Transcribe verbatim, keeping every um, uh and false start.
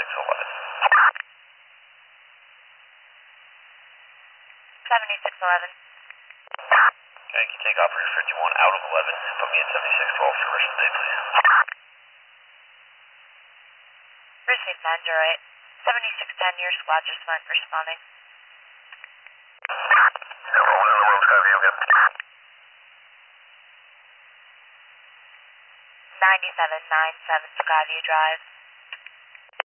seventy-six eleven. seventy-six eleven. Okay, can you take operator fifty-one out of eleven and put me in seventy-six twelve for the rest of the day, please? Received nine zero eight. seventy-six ten, your squad just went responding. Everyone in the room, Skyview, yep. ninety-seven ninety-seven Skyview Drive.